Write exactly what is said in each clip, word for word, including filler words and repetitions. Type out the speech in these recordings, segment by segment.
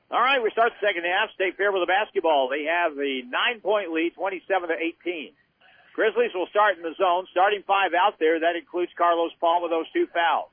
All right, we start the second half. State Fair with the basketball. They have the nine-point lead, twenty-seven to eighteen. Grizzlies will start in the zone. Starting five out there. That includes Carlos Paul with those two fouls.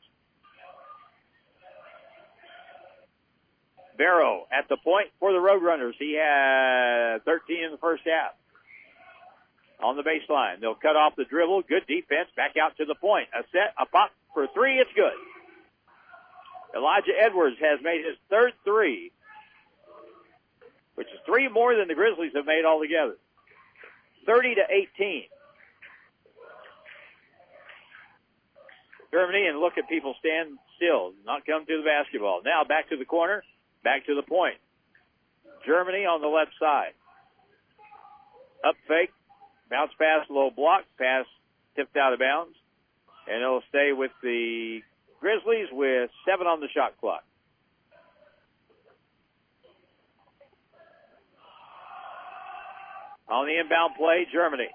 Barrow at the point for the Roadrunners. He had thirteen in the first half. On the baseline. They'll cut off the dribble. Good defense. Back out to the point. A set, a pop for three. It's good. Elijah Edwards has made his third three, which is three more than the Grizzlies have made altogether. thirty to eighteen. Germany, and look at people stand still, not come to the basketball. Now back to the corner, back to the point. Germany on the left side. Up fake, bounce pass, low block, pass tipped out of bounds. And it'll stay with the Grizzlies with seven on the shot clock. On the inbound play, Germany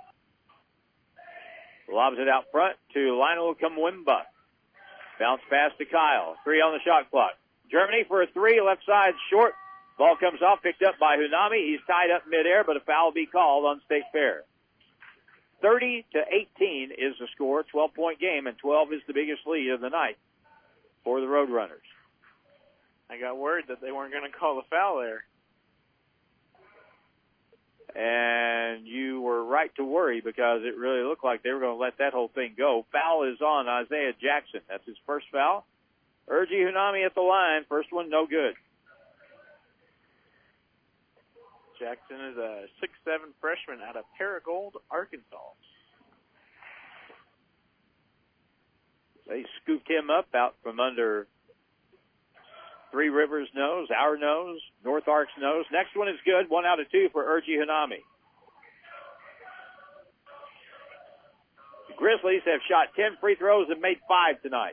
lobs it out front to Lionel Kumwimba. Bounce pass to Kyle. Three on the shot clock. Germany for a three, left side short. Ball comes off, picked up by Hunami. He's tied up midair, but a foul will be called on State Fair. thirty to eighteen is the score, twelve-point game, and twelve is the biggest lead of the night for the Roadrunners. I got worried that they weren't going to call the foul there. And you were right to worry because it really looked like they were going to let that whole thing go. Foul is on Isaiah Jackson. That's his first foul. Urgi Hunami at the line. First one, no good. Jackson is a six seven freshman out of Paragould, Arkansas. They scooped him up out from under Three Rivers' nose, our nose, North Ark's nose. Next one is good. One out of two for Urgi Hunami. The Grizzlies have shot ten free throws and made five tonight.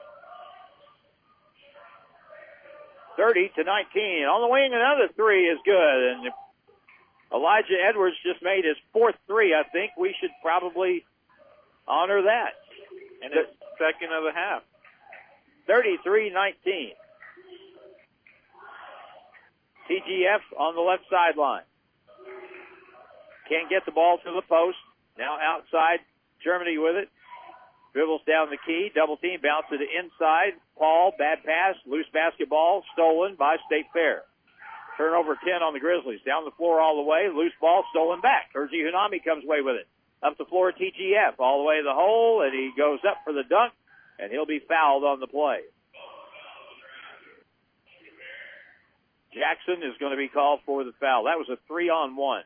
thirty to nineteen. On the wing, another three is good. And Elijah Edwards just made his fourth three, I think. We should probably honor that. And it's second of the half. thirty-three nineteen. T G F on the left sideline. Can't get the ball to the post. Now outside, Germany with it. Dribbles down the key, double team, bounce to the inside. Paul, bad pass, loose basketball, stolen by State Fair. Turnover ten on the Grizzlies. Down the floor all the way, loose ball, stolen back. Urgi Hunami comes away with it. Up the floor, T G F, all the way to the hole, and he goes up for the dunk, and he'll be fouled on the play. Jackson is going to be called for the foul. That was a three-on-one.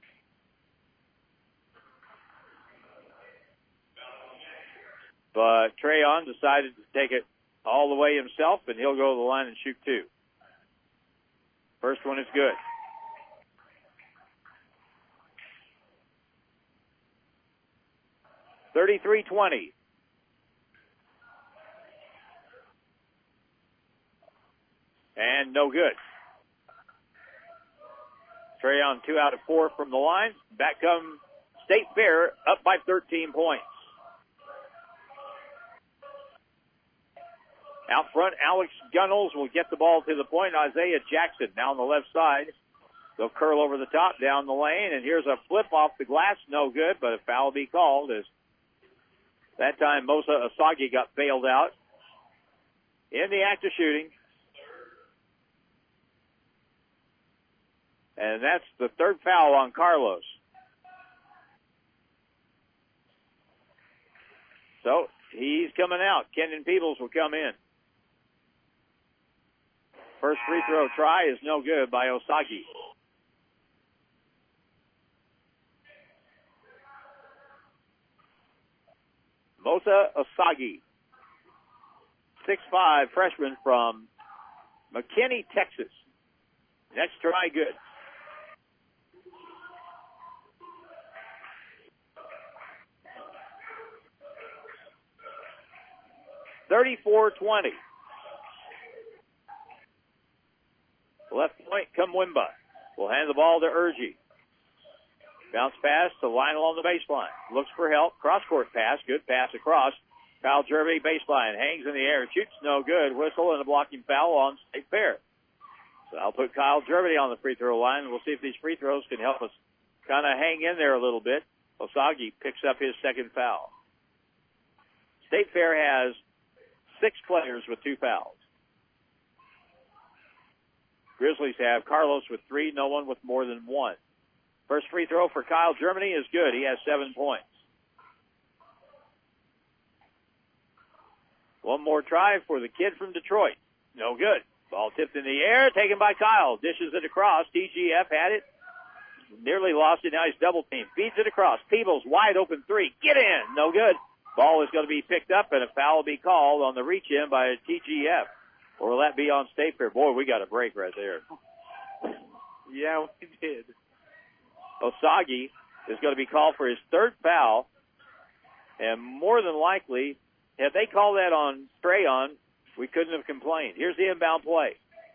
But Trayon decided to take it all the way himself, and he'll go to the line and shoot two. First one is good. thirty-three twenty. And no good. Trayon two out of four from the line. Back come State Fair up by thirteen points. Out front, Alex Gunnels will get the ball to the point. Isaiah Jackson now on the left side. They'll curl over the top down the lane, and here's a flip off the glass. No good, but a foul will be called as that time Mosa Asagi got bailed out in the act of shooting. And that's the third foul on Carlos. So he's coming out. Kendon Peebles will come in. First free throw try is no good by Osagi. Mosa Osagi, six five freshman from McKinney, Texas. Next try, good. thirty-four twenty. Left point, Kumwimba will hand the ball to Urgi. Bounce pass to Lionel on the baseline. Looks for help. Cross-court pass. Good pass across. Foul Germany baseline. Hangs in the air. Shoots no good. Whistle and a blocking foul on State Fair. So I'll put Kyle Germany on the free throw line. We'll see if these free throws can help us kind of hang in there a little bit. Osagi picks up his second foul. State Fair has six players with two fouls. Grizzlies have Carlos with three, no one with more than one. First free throw for Kyle Germany is good. He has seven points. One more try for the kid from Detroit. No good. Ball tipped in the air, taken by Kyle. Dishes it across. T G F had it. Nearly lost it. Now he's double teamed. Feeds it across. Peebles, wide open three. Get in. No good. Ball is going to be picked up, and a foul will be called on the reach in by T G F. Or will that be on State Fair? Boy, we got a break right there. Yeah, we did. Osagi is going to be called for his third foul. And more than likely, had they called that on Trayon, we couldn't have complained. Here's the inbound play.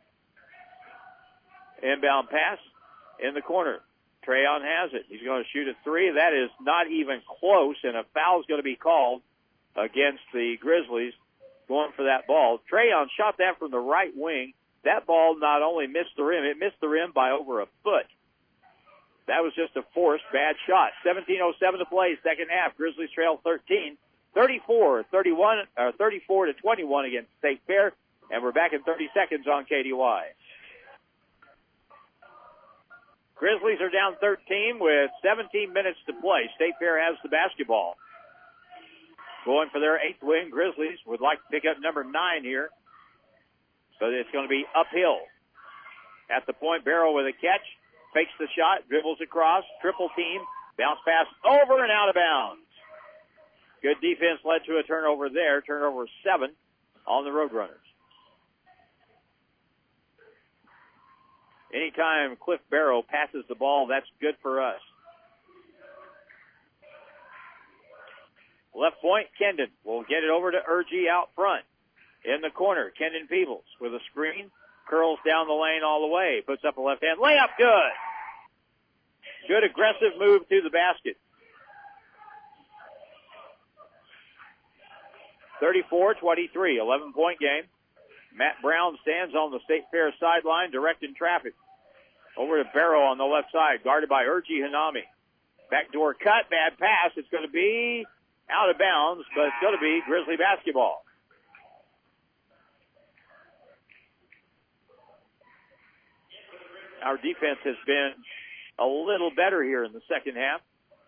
Inbound pass in the corner. Trayon has it. He's going to shoot a three. That is not even close, and a foul is going to be called against the Grizzlies going for that ball. Trayon shot that from the right wing. That ball not only missed the rim, it missed the rim by over a foot. That was just a forced bad shot. seventeen oh seven to play, second half. Grizzlies trail thirteen. thirty-four thirty-one, or thirty-four to twenty-one against State Fair, and we're back in thirty seconds on K D Y. Grizzlies are down thirteen with seventeen minutes to play. State Fair has the basketball. Going for their eighth win, Grizzlies would like to pick up number nine here, but it's going to be uphill. At the point, Barrow with a catch, fakes the shot, dribbles across, triple team, bounce pass over and out of bounds. Good defense led to a turnover there, turnover seven on the Roadrunners. Anytime Cliff Barrow passes the ball, that's good for us. Left point, Kendon will get it over to Urgie out front. In the corner, Kendon Peebles with a screen, curls down the lane all the way, puts up a left-hand layup, good. Good aggressive move to the basket. thirty-four twenty-three, eleven-point game. Matt Brown stands on the State Fair sideline directing traffic. Over to Barrow on the left side, guarded by Urgie Hanami. Backdoor cut, bad pass. It's going to be out of bounds, but it's going to be Grizzly basketball. Our defense has been a little better here in the second half.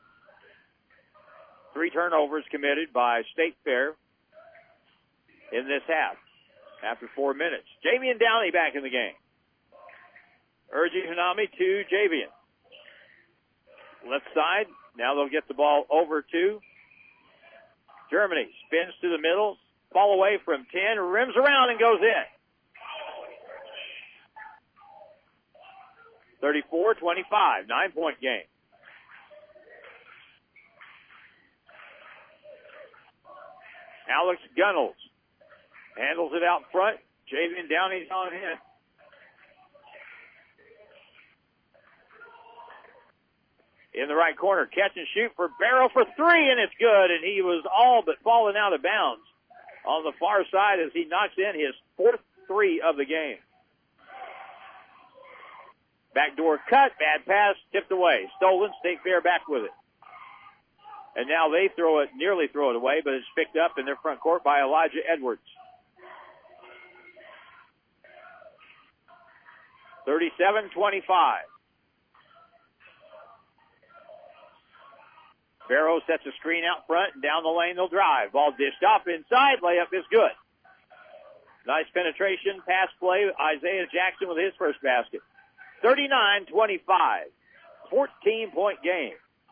Three turnovers committed by State Fair in this half after four minutes. Javian Downey back in the game. Urgie Hanami to Javian. Left side. Now they'll get the ball over to Germany. Spins to the middle. Ball away from ten. Rims around and goes in. thirty-four twenty-five. Nine-point game. Alex Gunnels handles it out front. Javian Downey's on him. In the right corner, catch and shoot for Barrow for three, and it's good, and he was all but falling out of bounds on the far side as he knocks in his fourth three of the game. Backdoor cut, bad pass, tipped away. Stolen, State Fair back with it. And now they throw it, nearly throw it away, but it's picked up in their front court by Elijah Edwards. thirty-seven twenty-five. Barrow sets a screen out front, and down the lane they'll drive. Ball dished off inside, layup is good. Nice penetration, pass play. Isaiah Jackson with his first basket. thirty-nine twenty-five. fourteen-point game.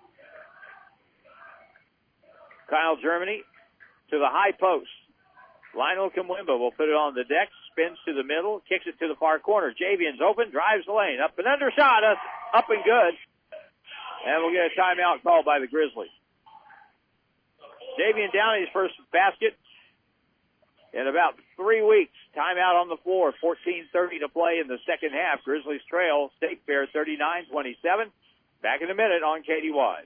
Kyle Germany to the high post. Lionel Kimwimba will put it on the deck, spins to the middle, kicks it to the far corner. Javian's open, drives the lane. Up and under shot, up and good. And we'll get a timeout called by the Grizzlies. Javian Downey's first basket in about three weeks. Timeout on the floor. fourteen thirty to play in the second half. Grizzlies trail State Fair thirty-nine twenty-seven. Back in a minute on K D Y.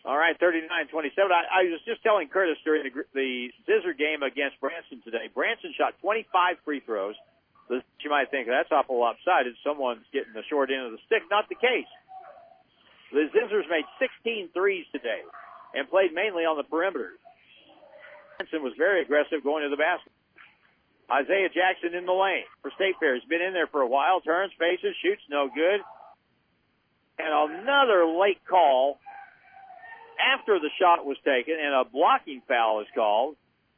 All right, thirty-nine twenty-seven. I, I was just telling Curtis during the, the Scissor game against Branson today, Branson shot twenty-five free throws. You might think that's awful lopsided. Someone's getting the short end of the stick. Not the case. The Scissors made sixteen threes today and played mainly on the perimeter. Branson was very aggressive going to the basket. Isaiah Jackson in the lane for State Fair. He's been in there for a while. Turns, faces, shoots, no good. And another late call after the shot was taken, and a blocking foul is called.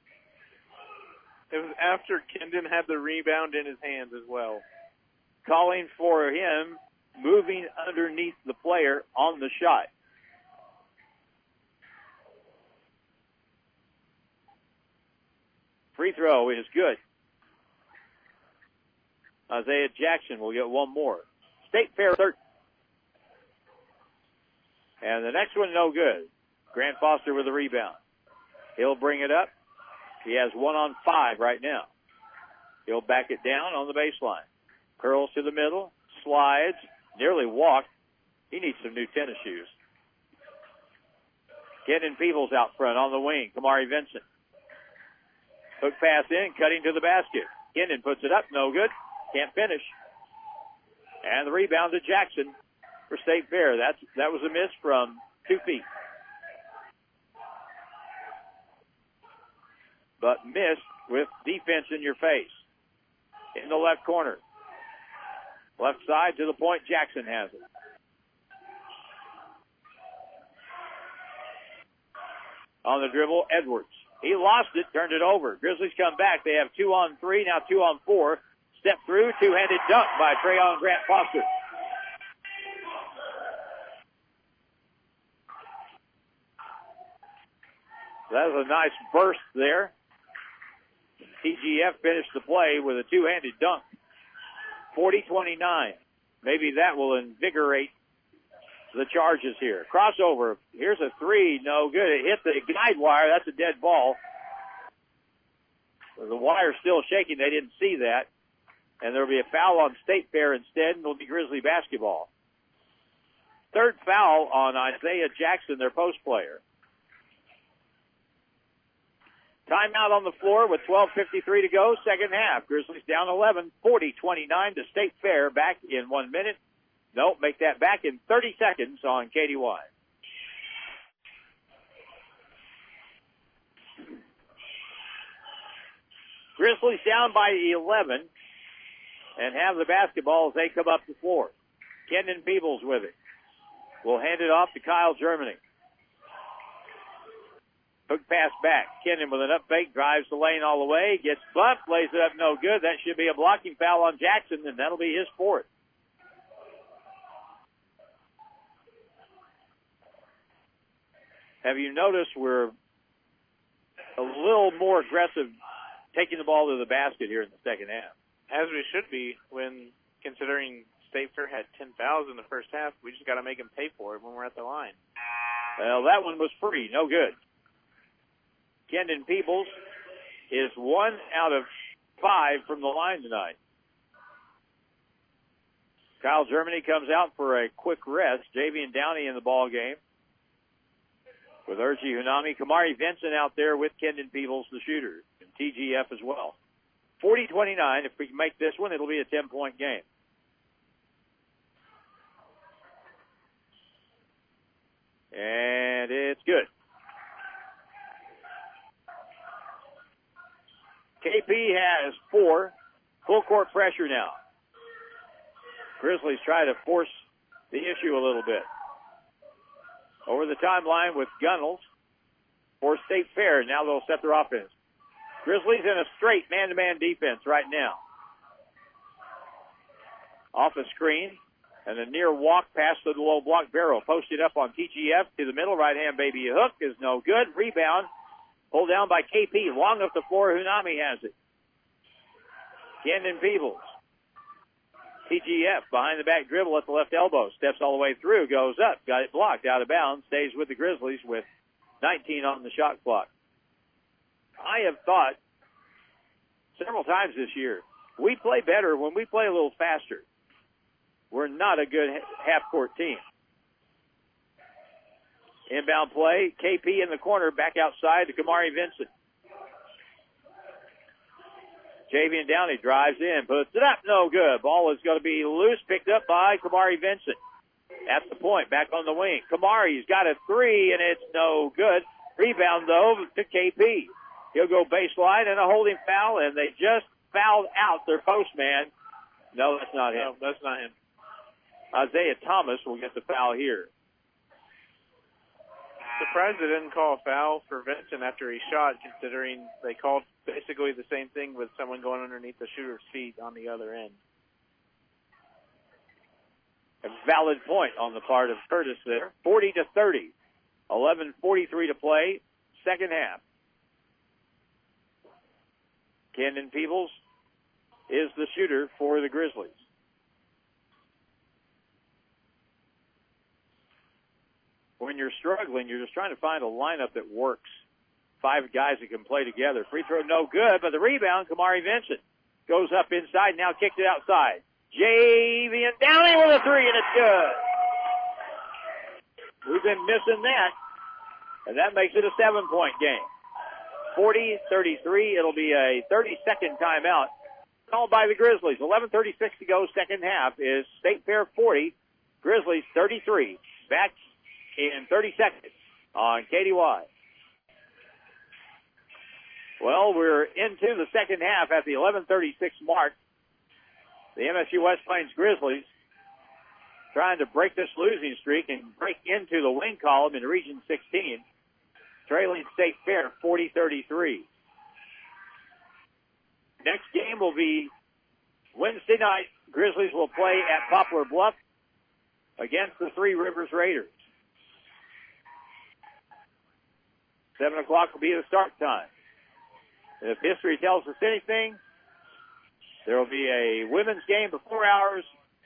It was after Kendon had the rebound in his hands as well. Calling for him moving underneath the player on the shot. Free throw is good. Isaiah Jackson will get one more. State Fair thirteen. And the next one, no good. Grant Foster with a rebound. He'll bring it up. He has one on five right now. He'll back it down on the baseline. Curls to the middle, slides, nearly walked. He needs some new tennis shoes. Kendon Peebles out front on the wing. Kamari Vincent. Hook pass in, cutting to the basket. Kendon puts it up, no good. Can't finish. And the rebound to Jackson for State Fair. That's, that was a miss from two feet. But missed with defense in your face. In the left corner. Left side to the point, Jackson has it. On the dribble, Edwards. He lost it, turned it over. Grizzlies come back. They have two on three, now two on four. Step through, two-handed dunk by Trayon Grant Foster. That was a nice burst there. T G F finished the play with a two-handed dunk. forty twenty-nine. Maybe that will invigorate the charges here. Crossover. Here's a three. No good. It hit the guide wire. That's a dead ball. The wire's still shaking. They didn't see that. And there'll be a foul on State Fair instead, and it'll be Grizzly basketball. Third foul on Isaiah Jackson, their post player. Timeout on the floor with twelve fifty-three to go, second half. Grizzlies down eleven, forty twenty-nine to State Fair. Back in one minute. Nope, make that back in thirty seconds on K D Y. Grizzlies down by eleven and have the basketball as they come up the floor. Kendon Peebles with it. We'll hand it off to Kyle Germany. Hook pass back. Kendon with an up fake, drives the lane all the way, gets bumped, lays it up no good. That should be a blocking foul on Jackson, and that'll be his fourth. Have you noticed we're a little more aggressive taking the ball to the basket here in the second half? As we should be when considering State Fair had ten fouls in the first half. We just got to make them pay for it when we're at the line. Well, that one was free. No good. Kendon Peebles is one out of five from the line tonight. Kyle Germany comes out for a quick rest. Javian Downey in the ball game with Urgi Hunami. Kamari Vincent out there with Kendon Peebles, the shooter, and T G F as well. forty twenty-nine. If we can make this one, it'll be a ten-point game. And it's good. K P has four. Full court pressure now. Grizzlies try to force the issue a little bit. Over the timeline with Gunnels for State Fair. Now they'll set their offense. Grizzlies in a straight man-to-man defense right now. Off a screen and a near walk pass to the low block barrel. Posted up on T G F to the middle. Right-hand baby hook is no good. Rebound. Pulled down by K P. Long up the floor. Hunami has it. Kendon Peebles. T G F behind the back dribble at the left elbow. Steps all the way through. Goes up. Got it blocked. Out of bounds. Stays with the Grizzlies with nineteen on the shot clock. I have thought several times this year, we play better when we play a little faster. We're not a good half-court team. Inbound play. K P in the corner, back outside to Kamari Vincent. Javian Downey drives in, puts it up, no good. Ball is going to be loose, picked up by Kamari Vincent. At the point, back on the wing. Kamari's got a three, and it's no good. Rebound, though, to K P. He'll go baseline and a holding foul, and they just fouled out their postman. No, that's not him. No, that's not him. Isaiah Thomas will get the foul here. Surprised they didn't call a foul for Vincent after he shot, considering they called basically the same thing with someone going underneath the shooter's feet on the other end. A valid point on the part of Curtis there. forty to thirty. eleven forty-three to play. Second half. Camden Peebles is the shooter for the Grizzlies. When you're struggling, you're just trying to find a lineup that works. Five guys that can play together. Free throw no good, but the rebound, Kamari Vincent, goes up inside, now kicked it outside. Javian Downey with a three, and it's good. We've been missing that, and that makes it a seven-point game. forty thirty-three, it'll be a thirty-second timeout called by the Grizzlies. eleven thirty-six to go, second half is State Fair forty, Grizzlies thirty-three. Back in thirty seconds on K D Y. Well, we're into the second half at the eleven thirty-six mark. The M S U West Plains Grizzlies trying to break this losing streak and break into the win column in Region sixteen, trailing State Fair forty thirty-three. Next game will be Wednesday night. Grizzlies will play at Poplar Bluff against the Three Rivers Raiders. Seven o'clock will be the start time. And if history tells us anything, there will be a women's game before ours,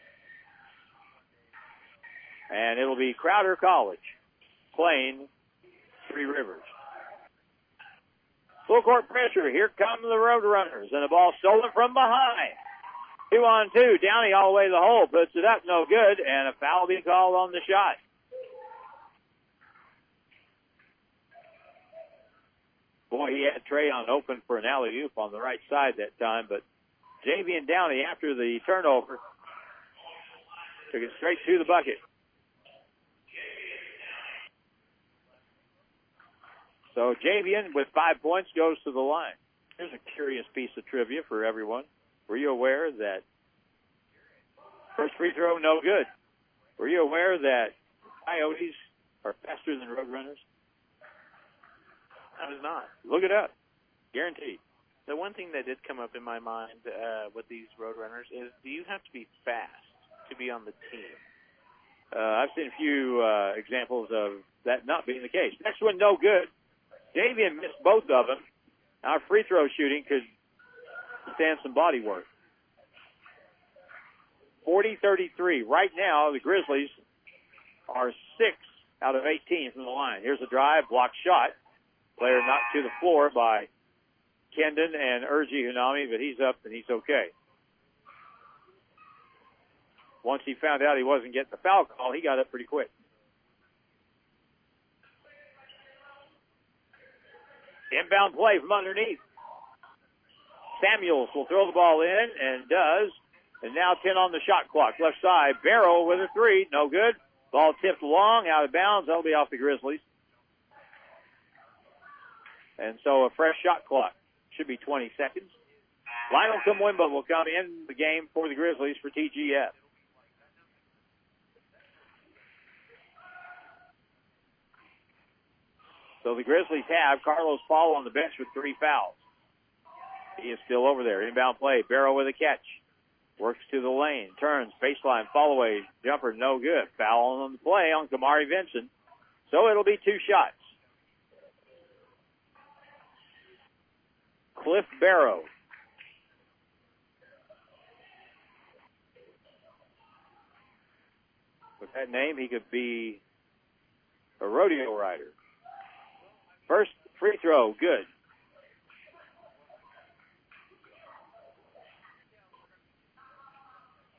and it'll be Crowder College playing Three Rivers. Full court pressure. Here come the Roadrunners, and the ball stolen from behind. Two on two. Downey all the way to the hole, puts it up, no good, and a foul being called on the shot. Boy, he had Trayon open for an alley-oop on the right side that time, but Javian Downey, after the turnover, took it straight to the bucket. So Javian, with five points, goes to the line. Here's a curious piece of trivia for everyone. Were you aware that first free throw, no good? Were you aware that Coyotes are faster than Roadrunners? I was not. Look it up. Guaranteed. The one thing that did come up in my mind uh, with these Roadrunners is, do you have to be fast to be on the team? Uh, I've seen a few uh, examples of that not being the case. Next one, no good. Davian missed both of them. Our free throw shooting could stand some body work. forty thirty-three. Right now, the Grizzlies are six out of eighteen from the line. Here's a drive, block shot. Player knocked to the floor by Kendon and Urgi Hunami, but he's up and he's okay. Once he found out he wasn't getting the foul call, he got up pretty quick. Inbound play from underneath. Samuels will throw the ball in, and does. And now ten on the shot clock. Left side, Barrow with a three. No good. Ball tipped long, out of bounds. That'll be off the Grizzlies. And so a fresh shot clock. Should be twenty seconds. Lionel Kumwimba will come in the game for the Grizzlies for T G F. So the Grizzlies have Carlos Paul on the bench with three fouls. He is still over there. Inbound play. Barrow with a catch. Works to the lane. Turns. Baseline. Fall away. Jumper. No good. Foul on the play on Kamari Vincent. So it'll be two shots. Cliff Barrow. With that name, he could be a rodeo rider. First free throw, good.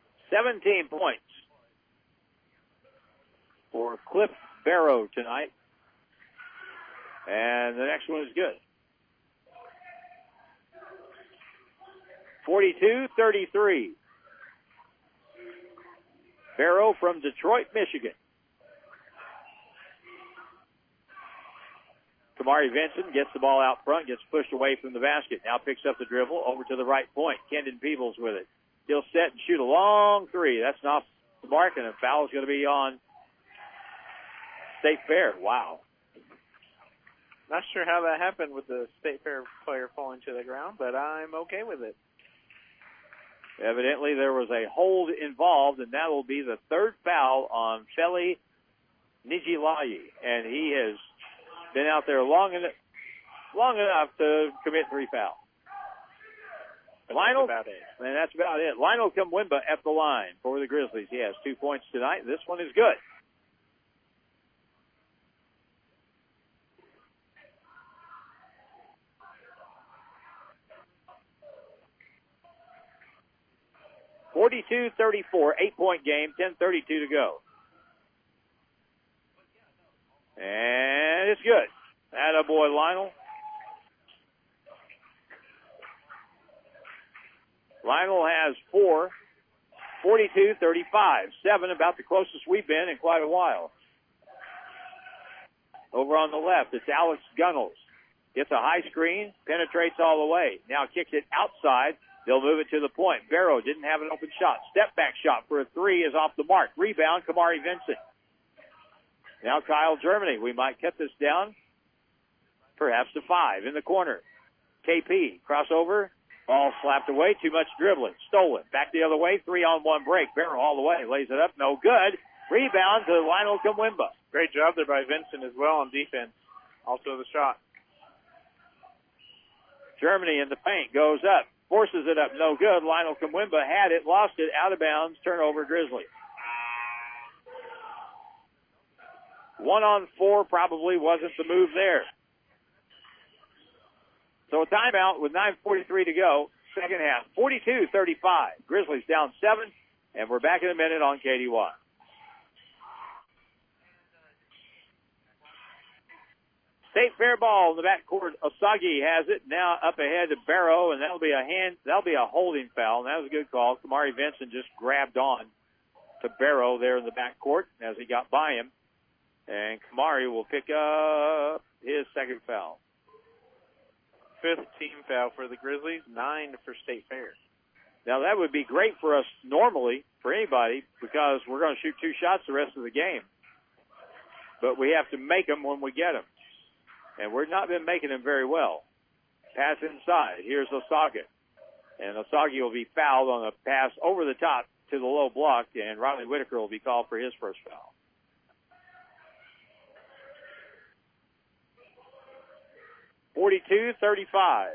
seventeen points for Cliff Barrow tonight. And the next one is good. forty-two thirty-three. Barrow from Detroit, Michigan. Kamari Vincent gets the ball out front, gets pushed away from the basket. Now picks up the dribble over to the right point. Kendon Peebles with it. He'll set and shoot a long three. That's not the mark, and a foul is going to be on State Fair. Wow. Not sure how that happened with the State Fair player falling to the ground, but I'm okay with it. Evidently, there was a hold involved, and that will be the third foul on Feli Nijilayi. And he has been out there long enough, long enough to commit three fouls. Lionel, that's about it. And that's about it. Lionel Kumwimba at the line for the Grizzlies. He has two points tonight. This one is good. forty-two thirty-four, eight-point game, ten thirty-two to go. And it's good. Attaboy, Lionel. Lionel has four, forty-two thirty-five. Seven, about the closest we've been in quite a while. Over on the left, it's Alex Gunnels. Gets a high screen, penetrates all the way. Now kicks it outside. They'll move it to the point. Barrow didn't have an open shot. Step back shot for a three is off the mark. Rebound, Kamari Vincent. Now Kyle Germany. We might cut this down, perhaps to five in the corner. K P, crossover, ball slapped away. Too much dribbling. Stolen. Back the other way. Three on one break. Barrow all the way. Lays it up. No good. Rebound to Lionel Kumwimba. Great job there by Vincent as well on defense. Also the shot. Germany in the paint goes up. Forces it up. No good. Lionel Kumwimba had it. Lost it. Out of bounds. Turnover Grizzly. One on four probably wasn't the move there. So a timeout with nine forty-three to go. Second half. forty-two thirty-five. Grizzlies down seven. And we're back in a minute on K D Y. State Fair ball in the backcourt. Osagi has it. Now up ahead to Barrow, and that'll be a hand. That'll be a holding foul. And that was a good call. Kamari Vincent just grabbed on to Barrow there in the backcourt as he got by him, and Kamari will pick up his second foul. Fifth team foul for the Grizzlies. Nine for State Fair. Now that would be great for us normally for anybody because we're going to shoot two shots the rest of the game, but we have to make them when we get them. And we've not been making them very well. Pass inside. Here's Osagi. And Osagi will be fouled on a pass over the top to the low block, and Riley Whitaker will be called for his first foul. forty-two thirty-five.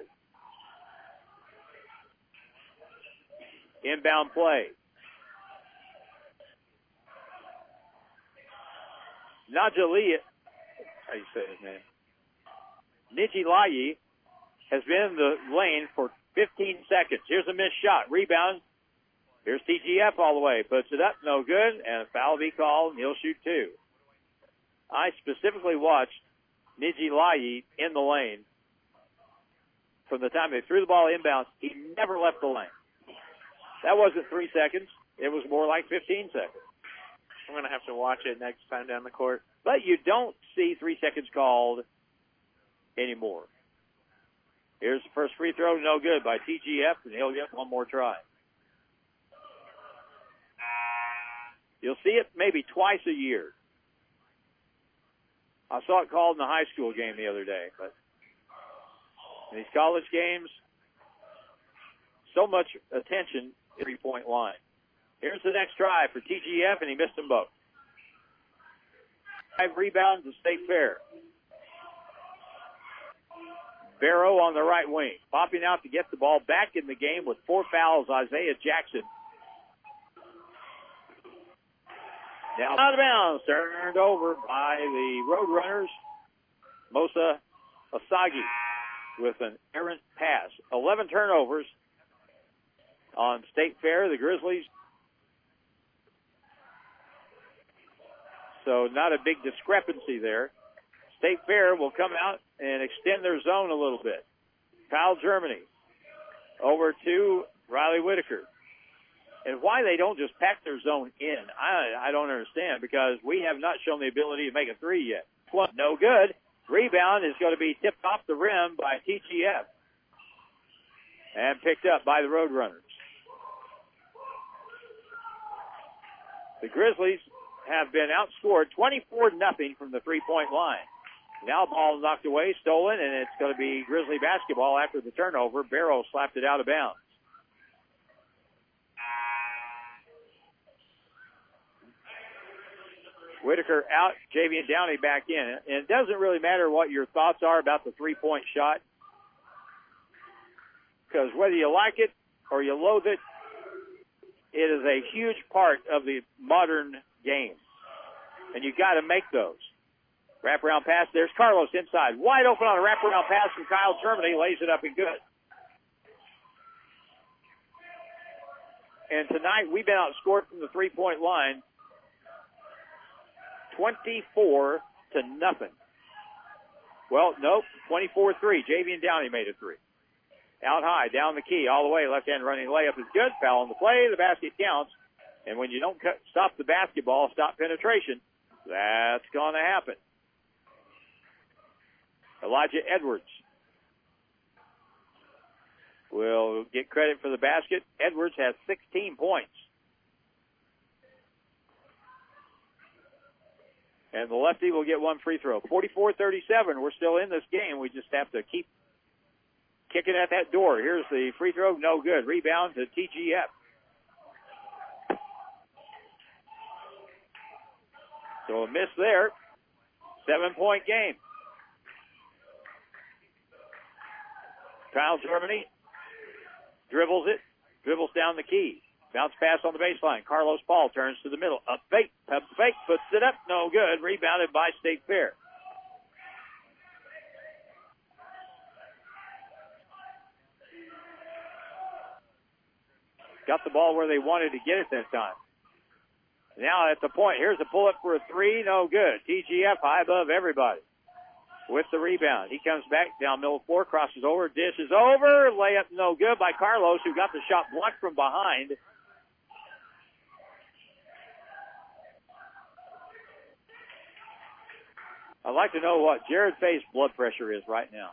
Inbound play. Najali, how you say his name? Nijilayi has been in the lane for fifteen seconds. Here's a missed shot. Rebound. Here's T G F all the way. Puts it up. No good. And a foul will be called, and he'll shoot two. I specifically watched Nijilayi in the lane. From the time they threw the ball inbounds, he never left the lane. That wasn't three seconds. It was more like fifteen seconds. I'm going to have to watch it next time down the court. But you don't see three seconds called anymore. Here's the first free throw, no good by T G F, and he'll get one more try. You'll see it maybe twice a year. I saw it called in the high school game the other day, but in these college games, so much attention at the three-point line. Here's the next try for T G F, and he missed them both. Five rebounds to State Fair. Barrow on the right wing, popping out to get the ball back in the game with four fouls, Isaiah Jackson. Now out of bounds, turned over by the Roadrunners. Mosa Osagi with an errant pass. eleven turnovers on State Fair, the Grizzlies. So not a big discrepancy there. State Fair will come out and extend their zone a little bit. Kyle Germany over to Riley Whitaker. And why they don't just pack their zone in, I, I don't understand, because we have not shown the ability to make a three yet. Well, no good. Rebound is going to be tipped off the rim by T G F and picked up by the Roadrunners. The Grizzlies have been outscored twenty-four nothing from the three-point line. Now ball knocked away, stolen, and it's going to be Grizzly basketball after the turnover. Barrow slapped it out of bounds. Whitaker out, Javian Downey back in. And it doesn't really matter what your thoughts are about the three-point shot, because whether you like it or you loathe it, it is a huge part of the modern game. And you got to make those. Wraparound pass. There's Carlos inside. Wide open on a wraparound pass from Kyle Germany. Lays it up and good. And tonight we've been outscored from the three-point line twenty-four to nothing. Well, nope, twenty-four three. Javian Downey made a three. Out high, down the key, all the way. Left-hand running layup is good. Foul on the play. The basket counts. And when you don't cut, stop the basketball, stop penetration, that's going to happen. Elijah Edwards will get credit for the basket. Edwards has sixteen points. And the lefty will get one free throw. forty-four thirty-seven. We're still in this game. We just have to keep kicking at that door. Here's the free throw. No good. Rebound to T G F. So a miss there. Seven-point game. Kyle Germany dribbles it, dribbles down the key. Bounce pass on the baseline. Carlos Paul turns to the middle. Up fake, up fake, puts it up. No good. Rebounded by State Fair. Got the ball where they wanted to get it this time. Now at the point. Here's a pull-up for a three. No good. T G F high above everybody with the rebound. He comes back down middle floor, crosses over, dishes over. Layup no good by Carlos, who got the shot blocked from behind. I'd like to know what Jared Fay's blood pressure is right now.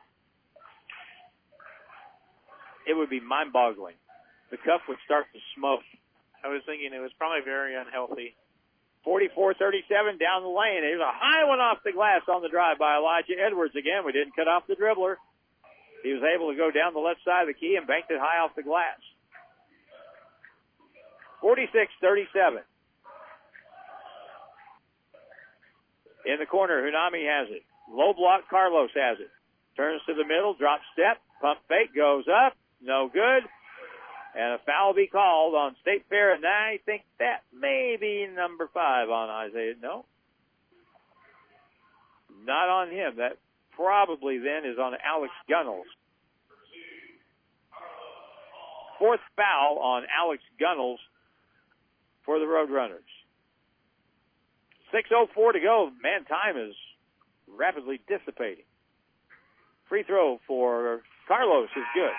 It would be mind-boggling. The cuff would start to smoke. I was thinking it was probably very unhealthy. forty-four thirty-seven down the lane. There's a high one off the glass on the drive by Elijah Edwards again. We didn't cut off the dribbler. He was able to go down the left side of the key and banked it high off the glass. forty-six thirty-seven. In the corner, Hunami has it. Low block, Carlos has it. Turns to the middle, drop step, pump fake, goes up, no good. And a foul will be called on State Fair, and I think that may be number five on Isaiah. No, not on him. That probably then is on Alex Gunnels. Fourth foul on Alex Gunnels for the Roadrunners. six oh four to go. Man, time is rapidly dissipating. Free throw for Carlos is good.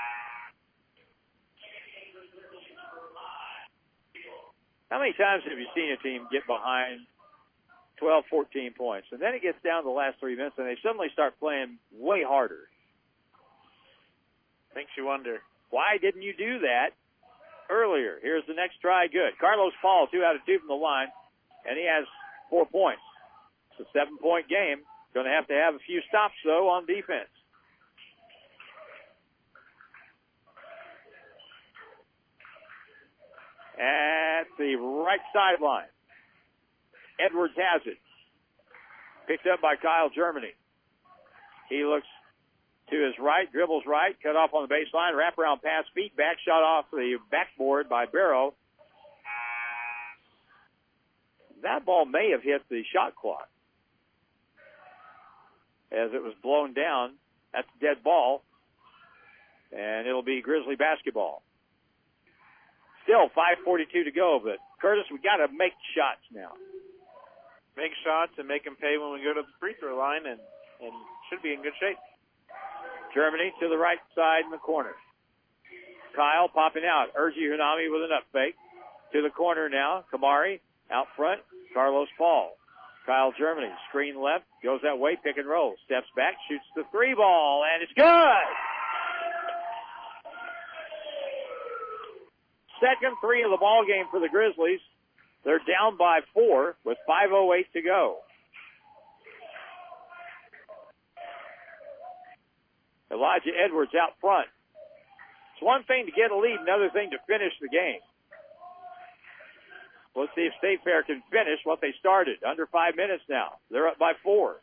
How many times have you seen a team get behind twelve, fourteen points, and then it gets down to the last three minutes, and they suddenly start playing way harder? Makes you wonder. Why didn't you do that earlier? Here's the next try. Good. Carlos Paul, two out of two from the line, and he has four points. It's a seven-point game. Going to have to have a few stops, though, on defense. At the right sideline, Edwards has it. Picked up by Kyle Germany. He looks to his right, dribbles right, cut off on the baseline, wraparound pass, feet back, shot off the backboard by Barrow. That ball may have hit the shot clock as it was blown down. That's a dead ball, and it'll be Grizzly basketball. Still five forty-two to go, but Curtis, we got to make shots now. Make shots and make them pay when we go to the free throw line, and and should be in good shape. Germany to the right side in the corner. Kyle popping out. Urgi Hunami with an up fake. To the corner now. Kamari out front. Carlos Paul. Kyle Germany. Screen left. Goes that way. Pick and roll. Steps back. Shoots the three ball. And it's good! Second three of the ball game for the Grizzlies. They're down by four with five oh eight to go. Elijah Edwards out front. It's one thing to get a lead, another thing to finish the game. Let's see if State Fair can finish what they started. Under five minutes now. They're up by four.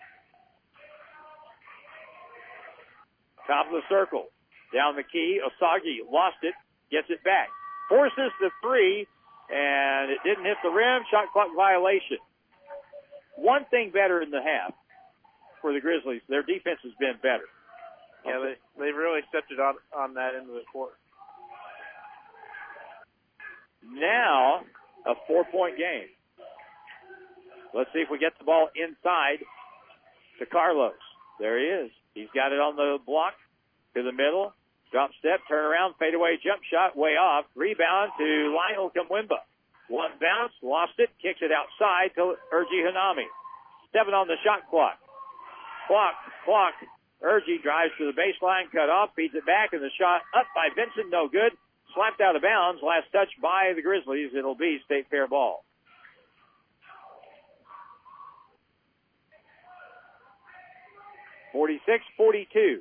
Top of the circle. Down the key. Osagi lost it. Gets it back. Forces the three, and it didn't hit the rim. Shot clock violation. One thing better in the half for the Grizzlies. Their defense has been better. Yeah, they, they've really stepped it on, on that end of the court. Now, a four-point game. Let's see if we get the ball inside to Carlos. There he is. He's got it on the block to the middle. Drop step, turn around, fadeaway jump shot, way off. Rebound to Lionel Kamwimba. One bounce, lost it, kicks it outside to Urgi Hanami. Seven on the shot clock. Clock, clock. Urgi drives to the baseline, cut off, feeds it back, and the shot up by Vincent, no good. Slapped out of bounds. Last touch by the Grizzlies. It'll be State Fair ball. forty-six forty-two.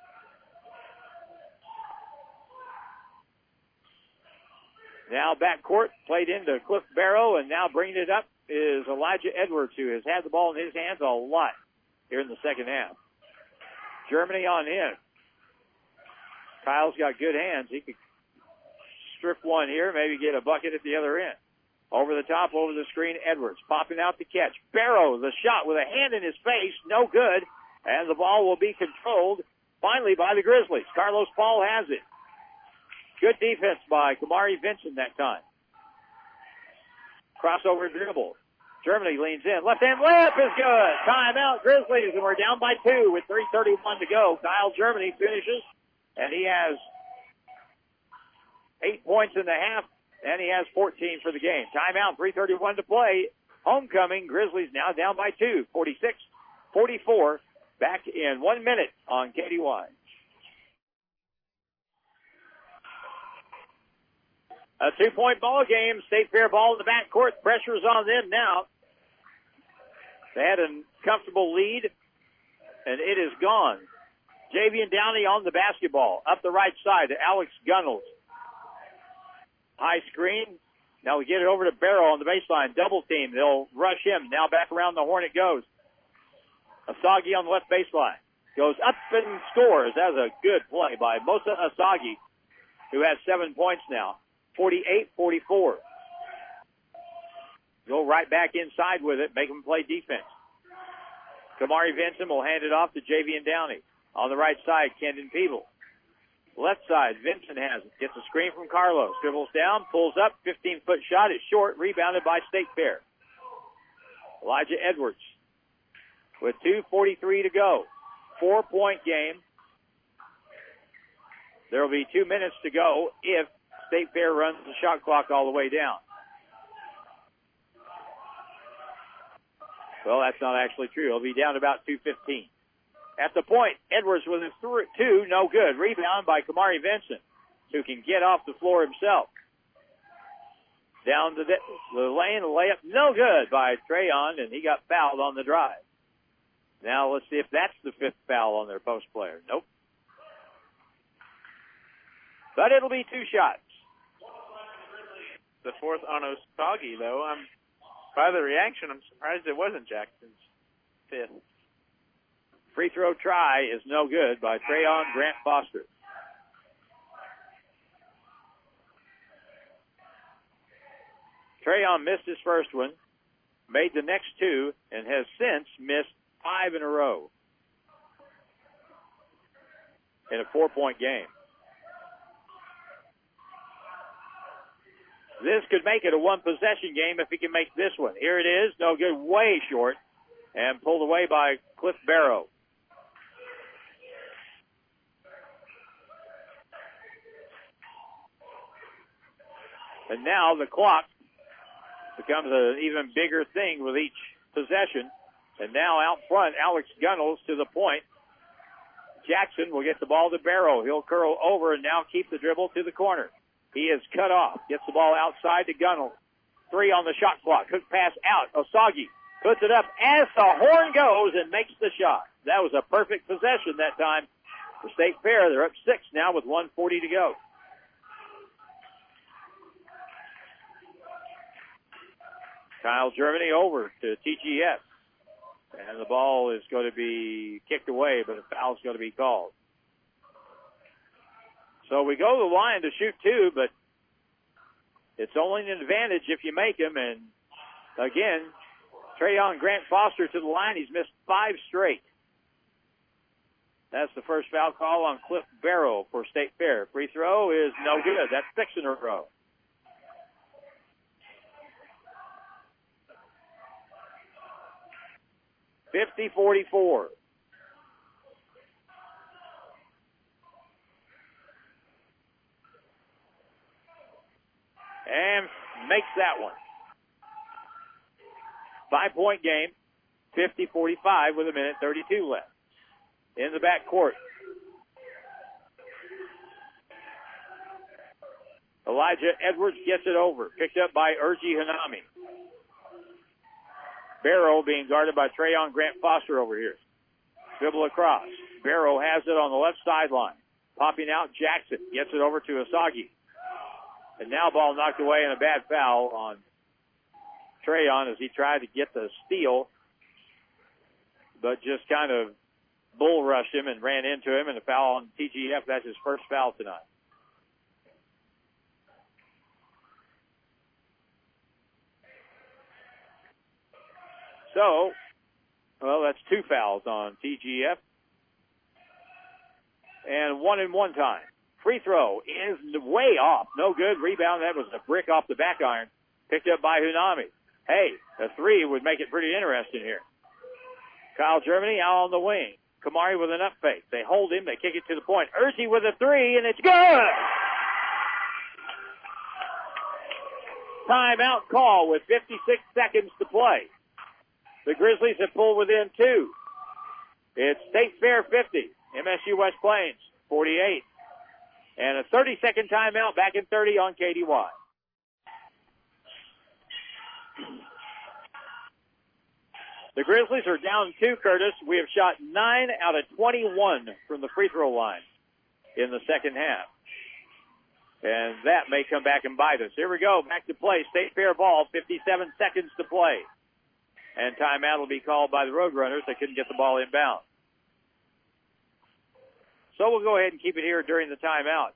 Now backcourt, played into Cliff Barrow, and now bringing it up is Elijah Edwards, who has had the ball in his hands a lot here in the second half. Germany on him. Kyle's got good hands. He could strip one here, maybe get a bucket at the other end. Over the top, over the screen, Edwards popping out the catch. Barrow, the shot with a hand in his face, no good, and the ball will be controlled finally by the Grizzlies. Carlos Paul has it. Good defense by Kamari Vincent that time. Crossover dribble. Germany leans in. Left-hand layup is good. Timeout, Grizzlies, and we're down by two with three thirty-one to go. Kyle Germany finishes, and he has eight points in the half, and he has fourteen for the game. Timeout, three thirty-one to play. Homecoming, Grizzlies now down by two, forty-six forty-four. Back in one minute on K D Y. A two-point ball game. State Fair ball in the backcourt. Pressure's on them now. They had a comfortable lead, and it is gone. Javian Downey on the basketball. Up the right side to Alex Gunnels. High screen. Now we get it over to Barrow on the baseline. Double team. They'll rush him. Now back around the horn it goes. Asagi on the left baseline. Goes up and scores. That was a good play by Mosa Asagi, who has seven points now. forty-eight forty-four. Go right back inside with it. Make them play defense. Kamari Vincent will hand it off to Javian Downey. On the right side, Kendon Peeble. Left side, Vincent has it. Gets a screen from Carlos. Dribbles down, pulls up. fifteen-foot shot is short. Rebounded by State Fair. Elijah Edwards with two forty-three to go. Four-point game. There will be two minutes to go if State Fair runs the shot clock all the way down. Well, that's not actually true. It'll be down about two fifteen. At the point, Edwards with a th- two, no good. Rebound by Kamari Vincent, who can get off the floor himself. Down to the, the lane, the layup, no good by Trayon, and he got fouled on the drive. Now let's see if that's the fifth foul on their post player. Nope. But it'll be two shots. The fourth on Osagi, though. I'm, by the reaction, I'm surprised it wasn't Jackson's fifth. Free throw try is no good by Trayon Grant Foster. Trayon missed his first one, made the next two, and has since missed five in a row in a four-point game. This could make it a one-possession game if he can make this one. Here it is, no good, way short. and pulled away by Cliff Barrow. And now the clock becomes an even bigger thing with each possession. And now out front, Alex Gunnels to the point. Jackson will get the ball to Barrow. He'll curl over and now keep the dribble to the corner. He is cut off. Gets the ball outside to Gunnels. Three on the shot clock. Hook pass out. Osagi puts it up as the horn goes and makes the shot. That was a perfect possession that time for State Fair. They're up six now with one forty to go. Kyle Germany over to T G F. And the ball is going to be kicked away, but a foul's going to be called. So we go to the line to shoot two, but it's only an advantage if you make them. And again, Trayon Grant Foster to the line. He's missed five straight. That's the first foul call on Cliff Barrow for State Fair. Free throw is no good. That's six in a row. fifty forty-four. And makes that one. Five-point game, fifty forty-five with a minute thirty-two left. In the backcourt. Elijah Edwards gets it over. Picked up by Urgi Hanami. Barrow being guarded by Trayon Grant Foster over here. Dribble across. Barrow has it on the left sideline. Popping out, Jackson gets it over to Asagi. And now ball knocked away and a bad foul on Trayon as he tried to get the steal, but just kind of bull rushed him and ran into him, and a foul on T G F. That's his first foul tonight. So, well, that's two fouls on T G F. And one in one time. Free throw is way off. No good. Rebound. That was a brick off the back iron. Picked up by Hunami. Hey, a three would make it pretty interesting here. Kyle Germany out on the wing. Kamari with an up fake. They hold him. They kick it to the point. Urgi with a three, and it's good! Timeout call with fifty-six seconds to play. The Grizzlies have pulled within two. It's State Fair fifty, M S U West Plains forty-eight. And a thirty-second timeout back in thirty on K D Y. The Grizzlies are down two, Curtis. We have shot nine out of twenty-one from the free throw line in the second half. And that may come back and bite us. Here we go. Back to play. State Fair ball. fifty-seven seconds to play. And timeout will be called by the Roadrunners. They couldn't get the ball inbound. So we'll go ahead and keep it here during the timeout.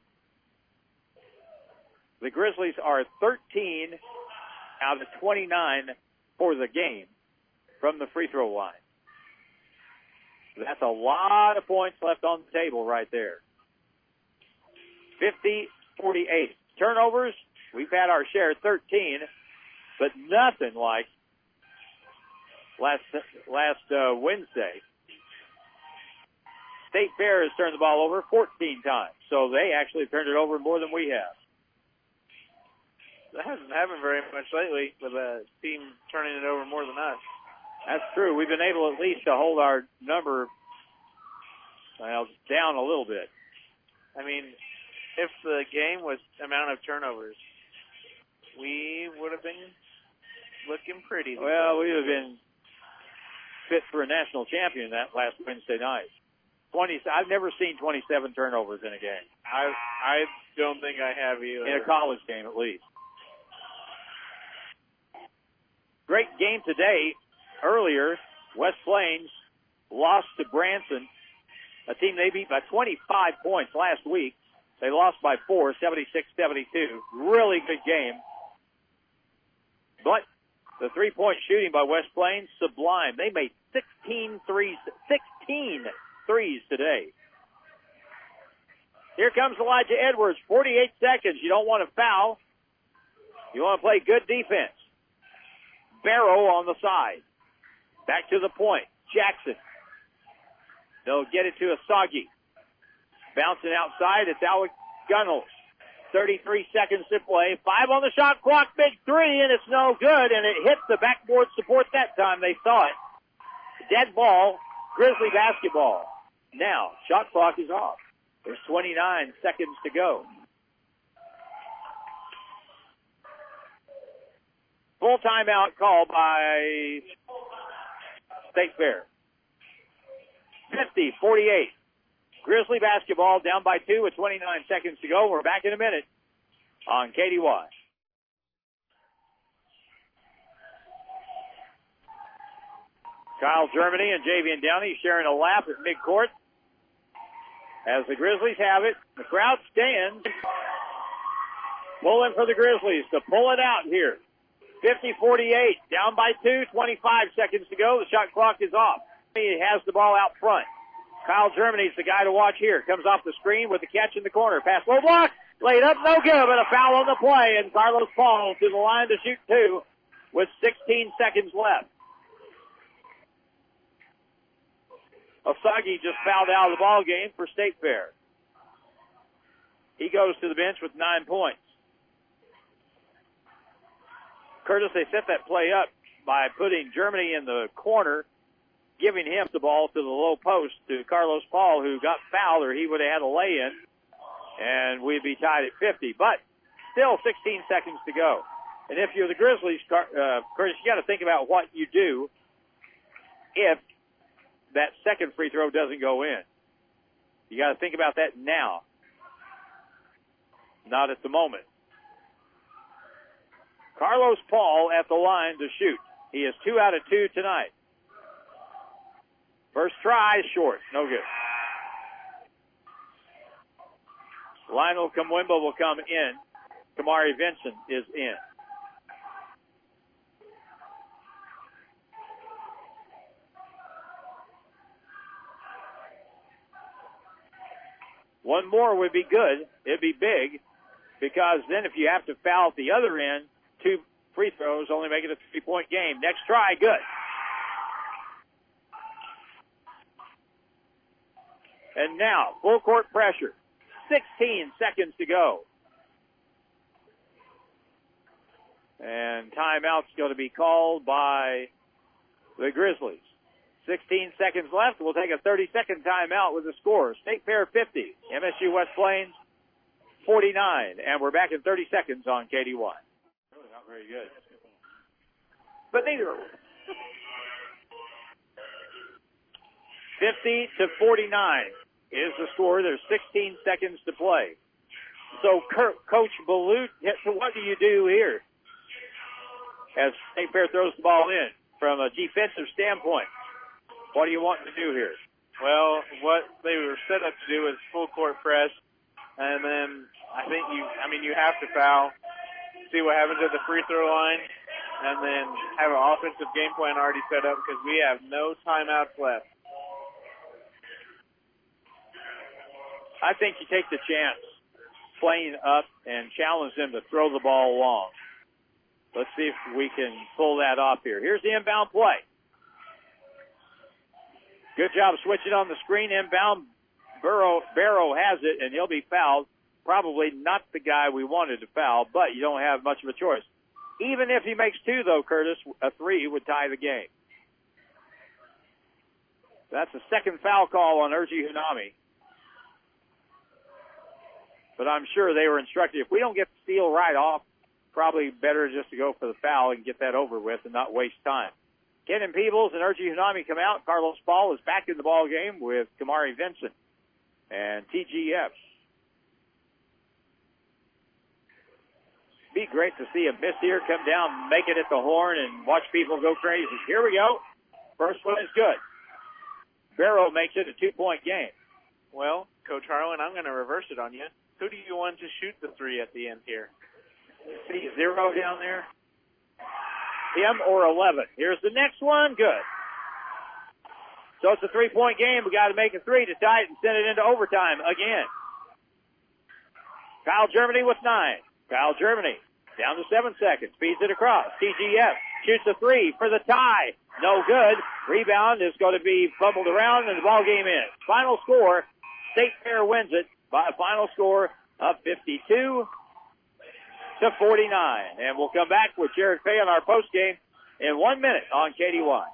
The Grizzlies are thirteen out of twenty-nine for the game from the free throw line. That's a lot of points left on the table right there. fifty forty-eight. Turnovers, we've had our share, thirteen, but nothing like last last uh, Wednesday. State Fair has turned the ball over fourteen times, so they actually turned it over more than we have. That hasn't happened very much lately with a team turning it over more than us. That's true. We've been able at least to hold our number well, down a little bit. I mean, if the game was amount of turnovers, we would have been looking pretty. Well, we would have been fit for a national champion that last Wednesday night. twenty. I've never seen twenty-seven turnovers in a game. I I don't think I have either. In a college game, at least. Great game today. Earlier, West Plains lost to Branson, a team they beat by twenty-five points last week. They lost by four, seventy-six seventy-two. Really good game. But the three-point shooting by West Plains, sublime. They made sixteen threes, sixteen threes today. Here comes Elijah Edwards, forty-eight seconds. You don't want to foul. You want to play good defense. Barrow on the side. Back to the point. Jackson. They'll get it to Asagi. Bouncing outside, it's Alec Gunnels. thirty-three seconds to play. Five on the shot clock, big three, and it's no good, and it hit the backboard support that time. They saw it. Dead ball, Grizzly basketball. Now, shot clock is off. There's twenty-nine seconds to go. Full timeout call by State Fair. fifty forty-eight. Grizzly basketball down by two with twenty-nine seconds to go. We're back in a minute on K D Y. Kyle Germany and Javian Downey sharing a lap at midcourt. As the Grizzlies have it, the crowd stands. Pulling for the Grizzlies to pull it out here. fifty forty-eight, down by two, twenty-five seconds to go. The shot clock is off. He has the ball out front. Kyle Germany's the guy to watch here. Comes off the screen with the catch in the corner. Pass low block. Laid up, no good, but a foul on the play. And Carlos Paul to the line to shoot two with sixteen seconds left. Asagi just fouled out of the ball game for State Fair. He goes to the bench with nine points. Curtis, they set that play up by putting Germany in the corner, giving him the ball to the low post to Carlos Paul, who got fouled, or he would have had a lay-in, and we'd be tied at fifty. But still sixteen seconds to go. And if you're the Grizzlies, uh, Curtis, you got to think about what you do if that second free throw doesn't go in. You got to think about that now, not at the moment. Carlos Paul at the line to shoot. He is two out of two tonight. First try is short. No good. Lionel Kamwimba will come in. Kamari Vincent is in. One more would be good. It'd be big, because then if you have to foul at the other end, two free throws only make it a three-point game. Next try, good. And now, full court pressure. sixteen seconds to go. And timeout's going to be called by the Grizzlies. sixteen seconds left. We'll take a thirty-second timeout with the score. State Fair fifty, M S U West Plains forty-nine. And we're back in thirty seconds on K D Y. Really not very good. But neither are we. fifty to forty-nine is the score. There's sixteen seconds to play. So, Coach Balut, what do you do here as State Fair throws the ball in from a defensive standpoint? What do you want to do here? Well, what they were set up to do is full court press, and then I think you, I mean, you have to foul, see what happens at the free throw line, and then have an offensive game plan already set up because we have no timeouts left. I think you take the chance playing up and challenge them to throw the ball long. Let's see if we can pull that off here. Here's the inbound play. Good job switching on the screen. Inbound. Barrow, Barrow has it, and he'll be fouled. Probably not the guy we wanted to foul, but you don't have much of a choice. Even if he makes two, though, Curtis, a three would tie the game. That's a second foul call on Urgi Hunami. But I'm sure they were instructed, if we don't get the steal right off, probably better just to go for the foul and get that over with and not waste time. Kenan Peebles and Urgi Hunami come out. Carlos Paul is back in the ball game with Kamari Vincent and T G F. Be great to see a miss here, come down, make it at the horn, and watch people go crazy. Here we go. First one is good. Barrow makes it a two-point game. Well, Coach Harlan, I'm going to reverse it on you. Who do you want to shoot the three at the end here? See zero down there? Him or eleven. Here's the next one. Good. So it's a three-point game. We got to make a three to tie it and send it into overtime again. Kyle Germany with nine. Kyle Germany down to seven seconds. Feeds it across. T G F Shoots a three for the tie. No good. Rebound is going to be fumbled around, and the ball game ends. Final score, State Fair wins it by a final score of fifty-two to forty-nine. And we'll come back with Jared Fay on our post game in one minute on K D Y.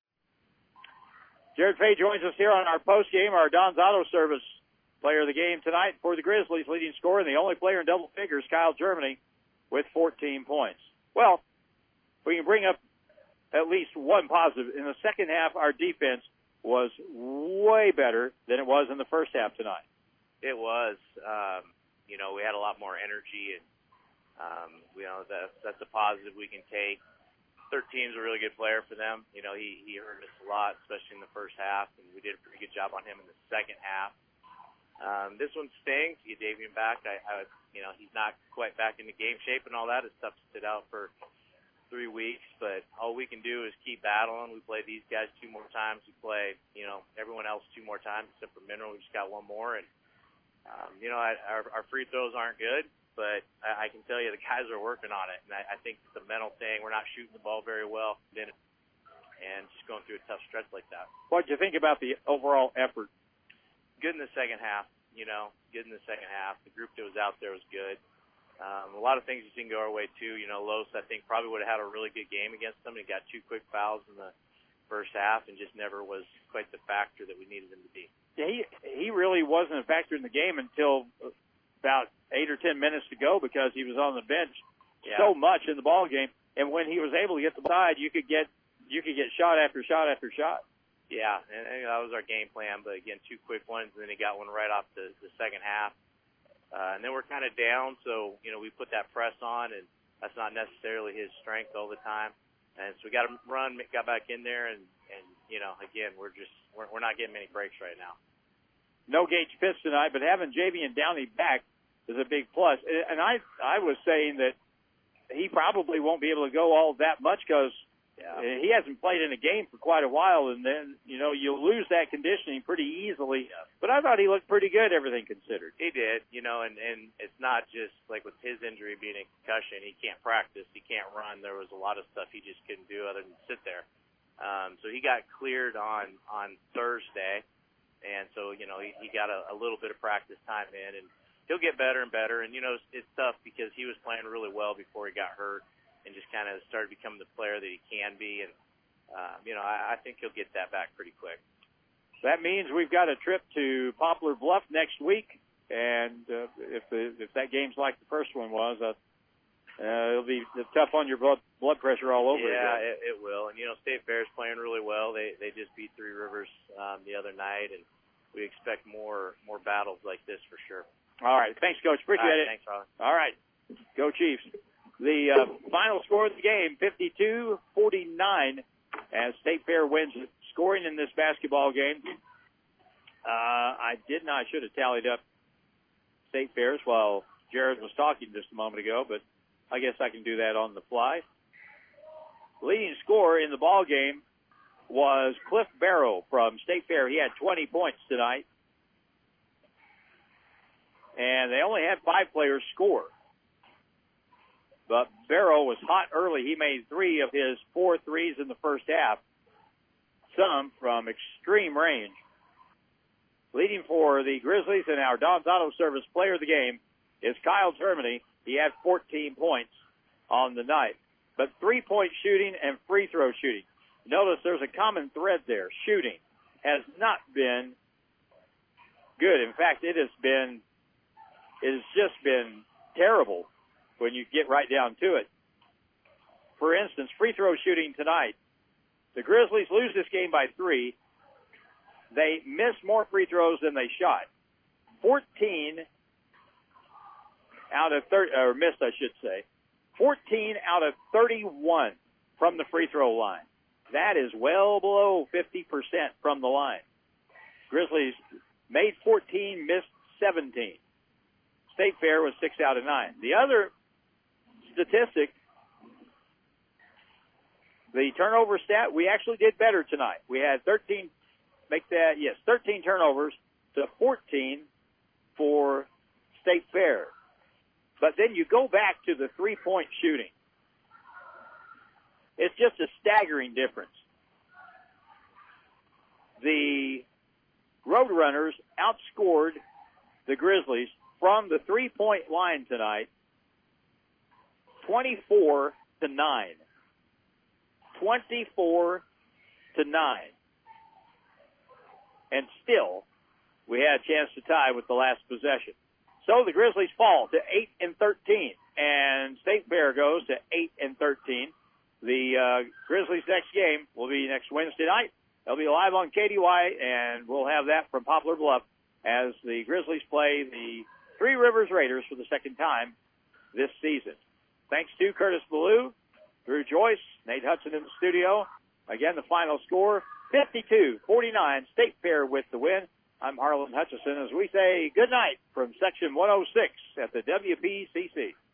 Jared Fay joins us here on our post game, our Don's Auto Service player of the game tonight for the Grizzlies, leading scorer and the only player in double figures, Kyle Germany, with fourteen points. Well, we can bring up at least one positive. In the second half, our defense was way better than it was in the first half tonight. It was. Um, you know, we had a lot more energy, and um, you know that's that's a positive we can take. thirteen's a really good player for them. You know, he he hurt us a lot, especially in the first half, and we did a pretty good job on him in the second half. Um, this one stings. You gave him back. I, I, you know, he's not quite back into game shape and all that. It's tough to sit out for three weeks, but all we can do is keep battling. We play these guys two more times. We play, you know, everyone else two more times except for Mineral. We just got one more, and um, you know, I, our, our free throws aren't good, but I, I can tell you the guys are working on it, and I, I think it's a mental thing. We're not shooting the ball very well, and just going through a tough stretch like that. What did you think about the overall effort? Good in the second half. You know, good in the second half. The group that was out there was good. Um, a lot of things just didn't go our way, too. You know, Los, I think, probably would have had a really good game against them. He got two quick fouls in the first half and just never was quite the factor that we needed him to be. Yeah, he, he really wasn't a factor in the game until about eight or ten minutes to go because he was on the bench yeah. so much in the ball game. And when he was able to get the side, you could get you could get shot after shot after shot. Yeah, and, and that was our game plan. But, again, two quick ones, and then he got one right off the, the second half. Uh, and then we're kind of down, so, you know, we put that press on, and that's not necessarily his strength all the time. And so we got to run, got back in there, and, and you know, again, we're just we're, we're not getting many breaks right now. No Gage Pitts tonight, but having Javian Downey back is a big plus. And I I was saying that he probably won't be able to go all that much because yeah. he hasn't played in a game for quite a while, and then, you know, you'll lose that conditioning pretty easily. Yeah. But I thought he looked pretty good, everything considered. He did, you know, and, and it's not just like with his injury being a concussion, he can't practice, he can't run. There was a lot of stuff he just couldn't do other than sit there. Um, so he got cleared on, on Thursday, and so, you know, he, he got a, a little bit of practice time in, and he'll get better and better. And, you know, it's, it's tough because he was playing really well before he got hurt and just kind of started becoming the player that he can be. And, uh, you know, I, I think he'll get that back pretty quick. That means we've got a trip to Poplar Bluff next week, and uh, if the, if that game's like the first one was, uh, uh, it'll be tough on your blood blood pressure all over yeah, again. Yeah, it, it will. And, you know, State Fair's playing really well. They they just beat Three Rivers um, the other night, and we expect more more battles like this for sure. All right. Thanks, Coach. Appreciate right, it. Thanks, Ron. All right. Go Chiefs. The uh, final score of the game, fifty-two forty-nine, as State Fair wins scoring in this basketball game. Uh, I did not, I should have tallied up State Fairs while Jared was talking just a moment ago, but I guess I can do that on the fly. Leading scorer in the ball game was Cliff Barrow from State Fair. He had twenty points tonight. And they only had five players score. But Barrow was hot early. He made three of his four threes in the first half, some from extreme range. Leading for the Grizzlies and our Don's Auto Service player of the game is Kyle Germany. He had fourteen points on the night. But three-point shooting and free throw shooting. Notice there's a common thread there. Shooting has not been good. In fact, it has been, it has just been terrible when you get right down to it. For instance, free throw shooting tonight. The Grizzlies lose this game by three. They missed more free throws than they shot. fourteen out of thirty, or missed, I should say. fourteen out of thirty-one from the free throw line. That is well below fifty percent from the line. Grizzlies made fourteen, missed seventeen. State Fair was six out of nine. The other statistic, the turnover stat, we actually did better tonight. We had thirteen, make that, yes, thirteen turnovers to fourteen for State Fair. But then you go back to the three-point shooting. It's just a staggering difference. The Roadrunners outscored the Grizzlies from the three-point line tonight, twenty-four to nine. twenty-four to nine. And still, we had a chance to tie with the last possession. So the Grizzlies fall to eight and thirteen, and State Fair goes to eight and thirteen. The uh, Grizzlies' next game will be next Wednesday night. They'll be live on K D Y, and we'll have that from Poplar Bluff as the Grizzlies play the Three Rivers Raiders for the second time this season. Thanks to Curtis Ballou, Drew Joyce, Nate Hudson in the studio. Again, the final score, fifty-two forty-nine, State Fair with the win. I'm Harlan Hutchison as we say good night from Section one oh six at the W P C C.